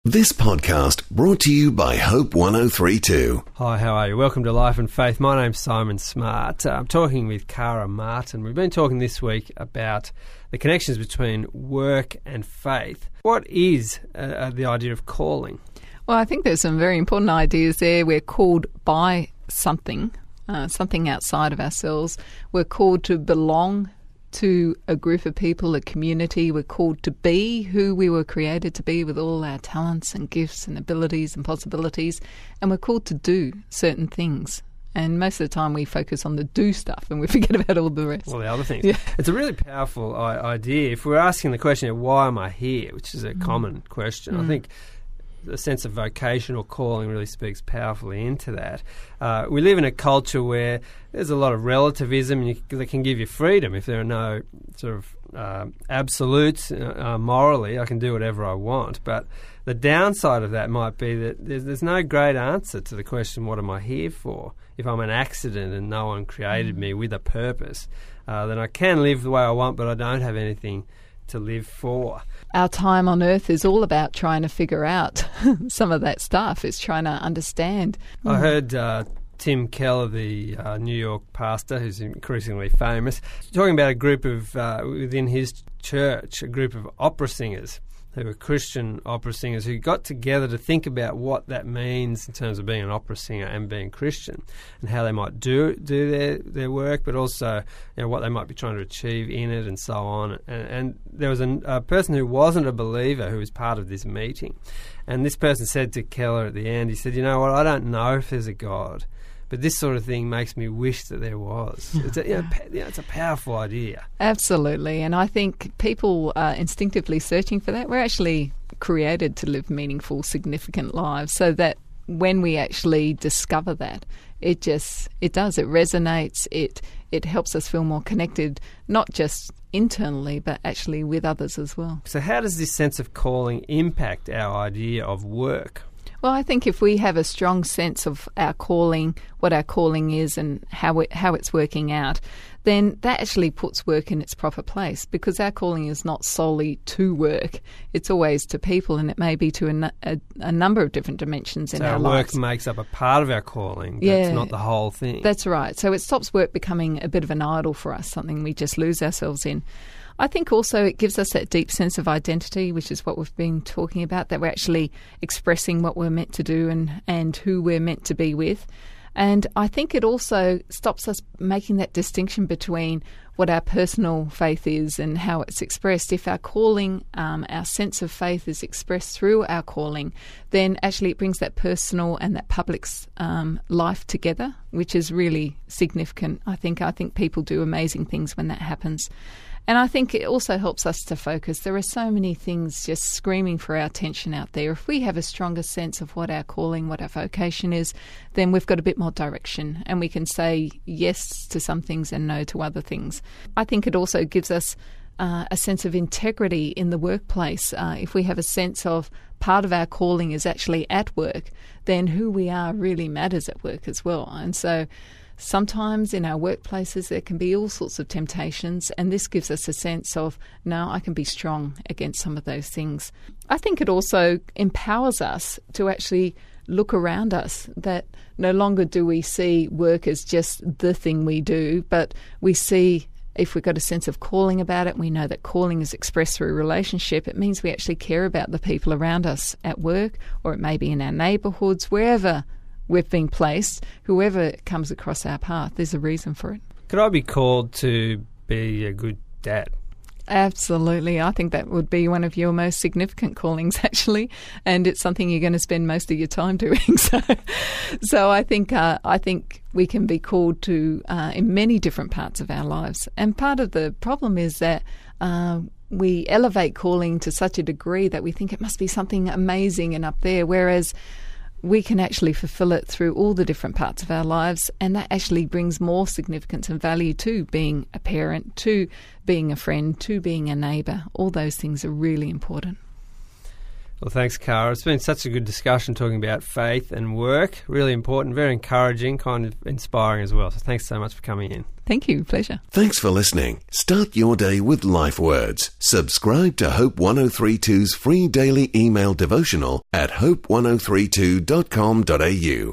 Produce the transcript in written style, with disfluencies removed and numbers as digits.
This podcast brought to you by Hope 1032. Hi, how are you? Welcome to Life and Faith. My name's Simon Smart. I'm talking with Cara Martin. We've been talking this week about the connections between work and faith. What is the idea of calling? Well, I think there's some very important ideas there. We're called by something outside of ourselves. We're called to belong to a group of people, a community. We're called to be who we were created to be with all our talents and gifts and abilities and possibilities. And we're called to do certain things. And most of the time we focus on the do stuff and we forget about all the rest. Well, the other things. Yeah. It's a really powerful idea. If we're asking the question, why am I here, which is a common question, I think the sense of vocational calling really speaks powerfully into that. We live in a culture where there's a lot of relativism that can give you freedom. If there are no sort of absolutes morally, I can do whatever I want. But the downside of that might be that there's no great answer to the question, what am I here for? If I'm an accident and no one created me with a purpose, then I can live the way I want, but I don't have anything to live for. Our time on earth is all about trying to figure out some of that stuff. It's trying to understand. I heard Tim Keller, the New York pastor, who's increasingly famous, talking about a group of, within his church, a group of opera singers who were Christian opera singers who got together to think about what that means in terms of being an opera singer and being Christian, and how they might do their work, but also what they might be trying to achieve in it and so on. And there was a person who wasn't a believer who was part of this meeting, and this person said to Keller at the end, he said, "You know what, I don't know if there's a God, but this sort of thing makes me wish that there was." It's a powerful idea. Absolutely. And I think people are instinctively searching for that. We're actually created to live meaningful, significant lives, so that when we actually discover that, it resonates, it helps us feel more connected, not just internally, but actually with others as well. So how does this sense of calling impact our idea of work? Well, I think if we have a strong sense of our calling, what our calling is and how it's working out, then that actually puts work in its proper place, because our calling is not solely to work. It's always to people, and it may be to a number of different dimensions in our lives. So work makes up a part of our calling, but it's not the whole thing. That's right. So it stops work becoming a bit of an idol for us, something we just lose ourselves in. I think also it gives us that deep sense of identity, which is what we've been talking about, that we're actually expressing what we're meant to do and who we're meant to be with. And I think it also stops us making that distinction between what our personal faith is and how it's expressed. If our calling, our sense of faith is expressed through our calling, then actually it brings that personal and that public's life together, which is really significant. I think people do amazing things when that happens. And I think it also helps us to focus. There are so many things just screaming for our attention out there. If we have a stronger sense of what our calling, what our vocation is, then we've got a bit more direction and we can say yes to some things and no to other things. I think it also gives us a sense of integrity in the workplace. If we have a sense of part of our calling is actually at work, then who we are really matters at work as well. And so sometimes in our workplaces there can be all sorts of temptations, and this gives us a sense of, no, I can be strong against some of those things. I think it also empowers us to actually look around us, that no longer do we see work as just the thing we do, but we see, if we've got a sense of calling about it, we know that calling is expressed through relationship. It means we actually care about the people around us at work, or it may be in our neighbourhoods, wherever we've been placed. Whoever comes across our path, there's a reason for it. Could I be called to be a good dad? Absolutely. I think that would be one of your most significant callings, actually, and it's something you're going to spend most of your time doing. So I think we can be called to in many different parts of our lives. And part of the problem is that we elevate calling to such a degree that we think it must be something amazing and up there, whereas we can actually fulfill it through all the different parts of our lives, and that actually brings more significance and value to being a parent, to being a friend, to being a neighbour. All those things are really important. Well, thanks, Cara. It's been such a good discussion talking about faith and work. Really important, very encouraging, kind of inspiring as well. So thanks so much for coming in. Thank you. Pleasure. Thanks for listening. Start your day with Life Words. Subscribe to Hope 1032's free daily email devotional at hope1032.com.au.